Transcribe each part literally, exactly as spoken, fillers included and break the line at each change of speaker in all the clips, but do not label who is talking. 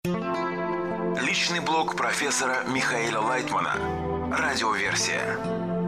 Личный блог профессора Михаила Лайтмана. Радиоверсия.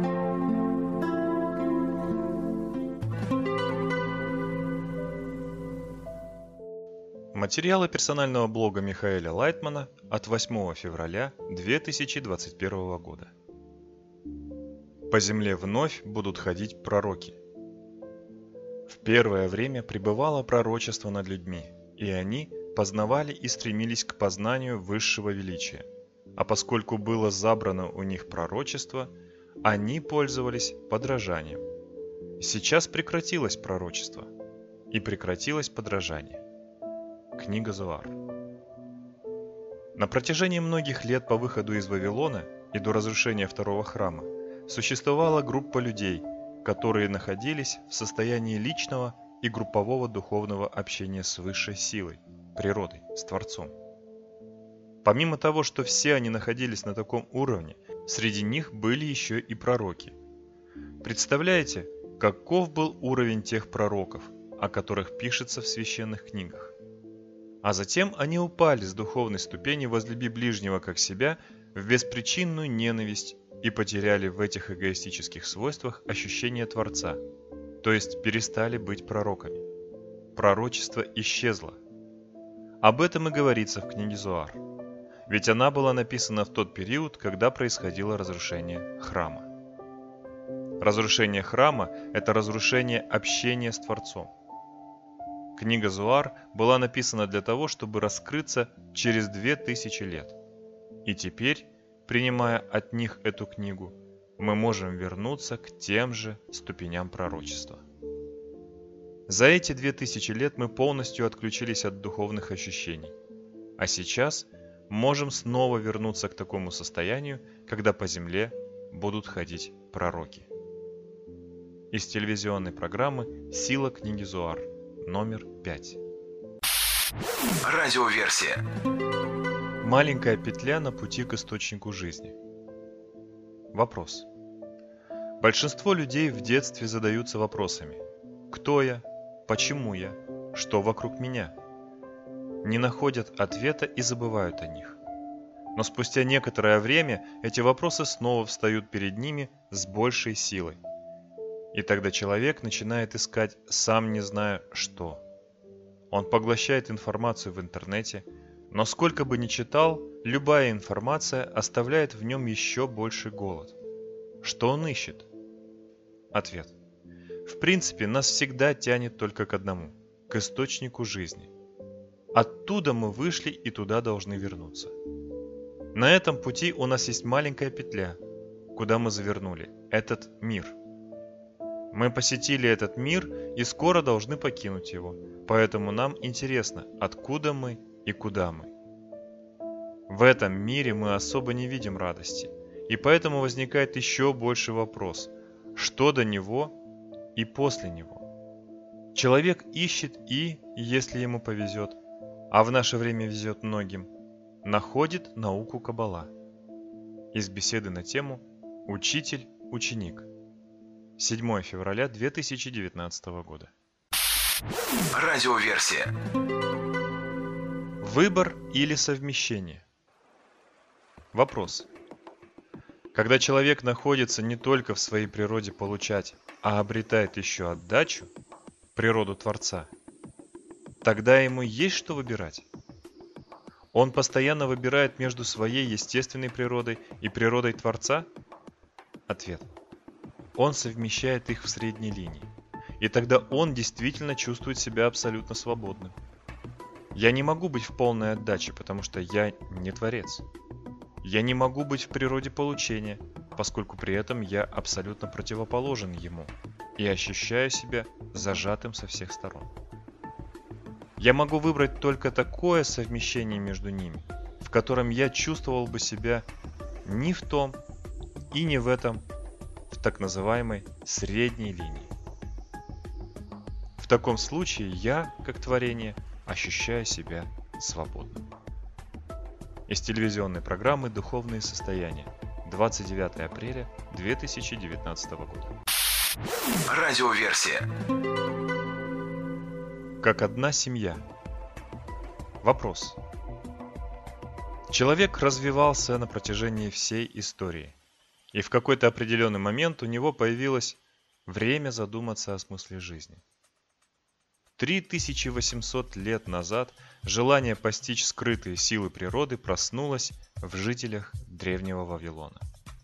Материалы персонального блога Михаила Лайтмана от восьмого февраля две тысячи двадцать первого года. По земле вновь будут ходить пророки. В первое время пребывало пророчество над людьми, и они познавали и стремились к познанию высшего величия. А поскольку было забрано у них пророчество, они пользовались подражанием. Сейчас прекратилось пророчество, и прекратилось подражание. Книга Зоар. На протяжении многих лет по выходу из Вавилона и до разрушения второго храма существовала группа людей, которые находились в состоянии личного и группового духовного общения с высшей силой, природой, с Творцом. Помимо того, что все они находились на таком уровне, среди них были еще и пророки. Представляете, каков был уровень тех пророков, о которых пишется в священных книгах? А затем они упали с духовной ступени «возлюби ближнего как себя» в беспричинную ненависть и потеряли в этих эгоистических свойствах ощущение Творца, то есть перестали быть пророками. Пророчество исчезло. Об этом и говорится в книге Зоар, ведь она была написана в тот период, когда происходило разрушение храма. Разрушение храма – это разрушение общения с Творцом. Книга Зоар была написана для того, чтобы раскрыться через две тысячи лет. И теперь, принимая от них эту книгу, мы можем вернуться к тем же ступеням пророчества. За эти две тысячи лет мы полностью отключились от духовных ощущений, а сейчас можем снова вернуться к такому состоянию, когда по земле будут ходить пророки. Из телевизионной программы «Сила книги Зоар», номер пять.
Радиоверсия.
Маленькая петля на пути к источнику жизни. Вопрос. Большинство людей в детстве задаются вопросами: кто я? Почему я? Что вокруг меня? Не находят ответа и забывают о них. Но спустя некоторое время эти вопросы снова встают перед ними с большей силой. И тогда человек начинает искать, сам не зная что. Он поглощает информацию в интернете, но сколько бы ни читал, любая информация оставляет в нем еще больший голод. Что он ищет? Ответ. В принципе, нас всегда тянет только к одному – к источнику жизни. Оттуда мы вышли и туда должны вернуться. На этом пути у нас есть маленькая петля, куда мы завернули – этот мир. Мы посетили этот мир и скоро должны покинуть его, поэтому нам интересно, откуда мы и куда мы. В этом мире мы особо не видим радости, и поэтому возникает еще больший вопрос, что до него и после него. Человек ищет и, если ему повезет, а в наше время везет многим, находит науку Каббала. Из беседы на тему «Учитель-ученик». седьмого февраля две тысячи девятнадцатого года.
Радиоверсия.
Выбор или совмещение? Вопрос. Когда человек находится не только в своей природе получать, а обретает еще отдачу, природу Творца, тогда ему есть что выбирать? Он постоянно выбирает между своей естественной природой и природой Творца? Ответ. Он совмещает их в средней линии, и тогда он действительно чувствует себя абсолютно свободным. Я не могу быть в полной отдаче, потому что я не Творец. Я не могу быть в природе получения, поскольку при этом я абсолютно противоположен ему и ощущаю себя зажатым со всех сторон. Я могу выбрать только такое совмещение между ними, в котором я чувствовал бы себя ни в том и не в этом, в так называемой средней линии. В таком случае я, как творение, ощущаю себя свободным. Из телевизионной программы «Духовные состояния», двадцать девятого апреля две тысячи девятнадцатого года.
Радиоверсия.
Как одна семья. Вопрос. Человек развивался на протяжении всей истории, и в какой-то определенный момент у него появилось время задуматься о смысле жизни. три тысячи восемьсот лет назад желание постичь скрытые силы природы проснулось в жителях древнего Вавилона.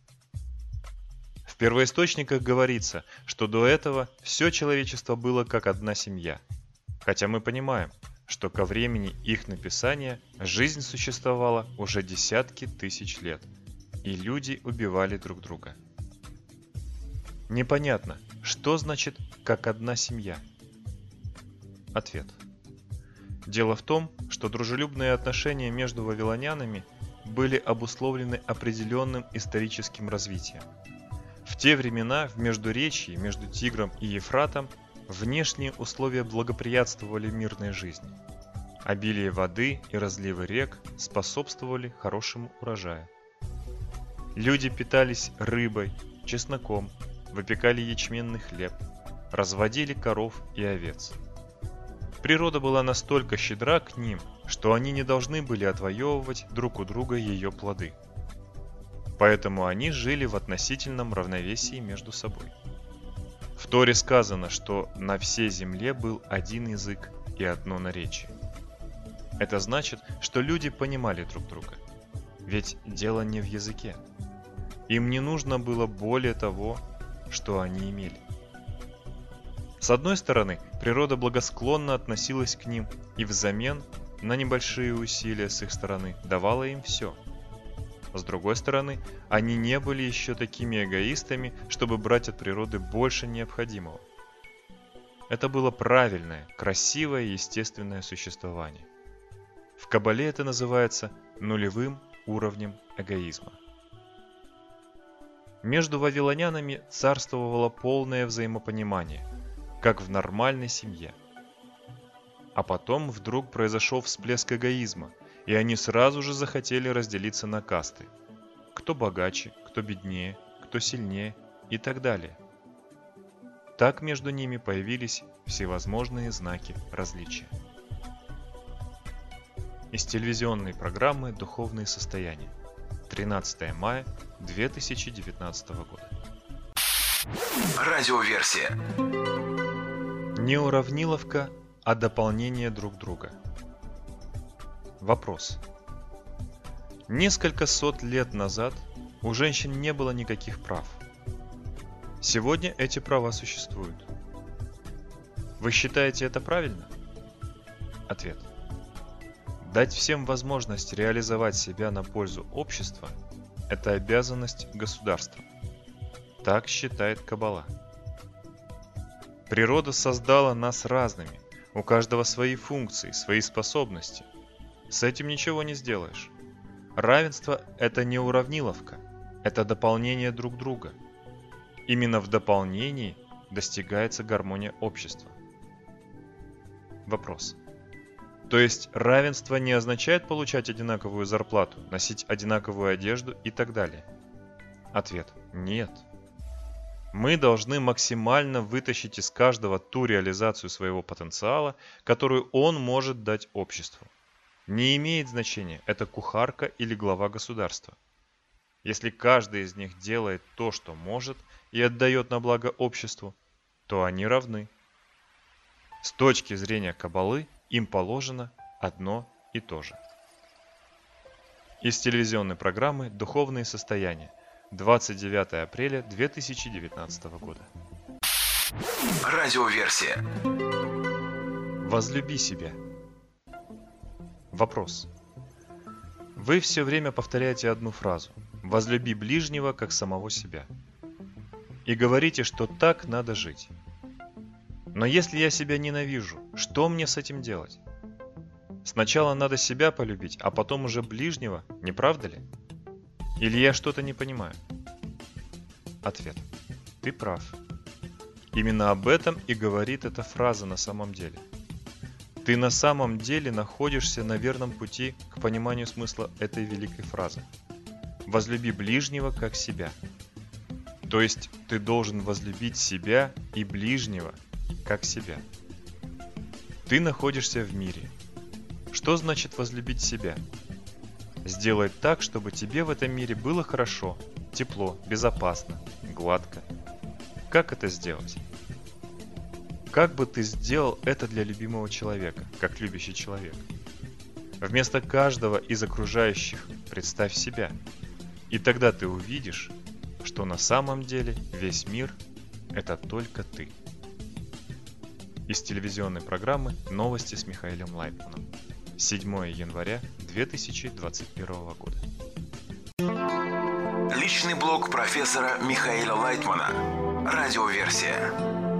В первоисточниках говорится, что до этого все человечество было как одна семья, хотя мы понимаем, что ко времени их написания жизнь существовала уже десятки тысяч лет, и люди убивали друг друга. Непонятно, что значит «как одна семья». Ответ. Дело в том, что дружелюбные отношения между вавилонянами были обусловлены определенным историческим развитием. В те времена в Междуречье между Тигром и Ефратом внешние условия благоприятствовали мирной жизни. Обилие воды и разливы рек способствовали хорошему урожаю. Люди питались рыбой, чесноком, выпекали ячменный хлеб, разводили коров и овец. Природа была настолько щедра к ним, что они не должны были отвоевывать друг у друга ее плоды. Поэтому они жили в относительном равновесии между собой. В Торе сказано, что на всей земле был один язык и одно наречие. Это значит, что люди понимали друг друга. Ведь дело не в языке. Им не нужно было более того, что они имели. С одной стороны, природа благосклонно относилась к ним и взамен на небольшие усилия с их стороны давала им все. С другой стороны, они не были еще такими эгоистами, чтобы брать от природы больше необходимого. Это было правильное, красивое, естественное существование. В Кабале это называется нулевым уровнем эгоизма. Между вавилонянами царствовало полное взаимопонимание, как в нормальной семье. А потом вдруг произошел всплеск эгоизма, и они сразу же захотели разделиться на касты. Кто богаче, кто беднее, кто сильнее и так далее. Так между ними появились всевозможные знаки различия. Из телевизионной программы «Духовные состояния». тринадцатое мая две тысячи девятнадцатого года.
Радиоверсия.
Не уравниловка, а дополнение друг друга. Вопрос. Несколько сот лет назад у женщин не было никаких прав. Сегодня эти права существуют. Вы считаете это правильно? Ответ. Дать всем возможность реализовать себя на пользу общества – это обязанность государства. Так считает Каббала. Природа создала нас разными, у каждого свои функции, свои способности. С этим ничего не сделаешь. Равенство – это не уравниловка, это дополнение друг друга. Именно в дополнении достигается гармония общества. Вопрос. То есть равенство не означает получать одинаковую зарплату, носить одинаковую одежду и так далее? Ответ. Нет. Мы должны максимально вытащить из каждого ту реализацию своего потенциала, которую он может дать обществу. Не имеет значения, это кухарка или глава государства. Если каждый из них делает то, что может, и отдает на благо обществу, то они равны. С точки зрения Каббалы им положено одно и то же. Из телевизионной программы «Духовные состояния», двадцать девятое апреля две тысячи девятнадцатого года.
Радиоверсия.
Возлюби себя. Вопрос. Вы все время повторяете одну фразу «возлюби ближнего, как самого себя» и говорите, что так надо жить. Но если я себя ненавижу, что мне с этим делать? Сначала надо себя полюбить, а потом уже ближнего, не правда ли? Или я что-то не понимаю? Ответ. Ты прав. Именно об этом и говорит эта фраза на самом деле. Ты на самом деле находишься на верном пути к пониманию смысла этой великой фразы. Возлюби ближнего как себя. То есть ты должен возлюбить себя и ближнего как себя. Ты находишься в мире. Что значит возлюбить себя? Сделай так, чтобы тебе в этом мире было хорошо, тепло, безопасно, гладко. Как это сделать? Как бы ты сделал это для любимого человека, как любящий человек? Вместо каждого из окружающих представь себя. И тогда ты увидишь, что на самом деле весь мир – это только ты. Из телевизионной программы «Новости с Михаилом Лайтманом». седьмое января две тысячи двадцать первого года.
Личный блог профессора Михаила Лайтмана. Радиоверсия.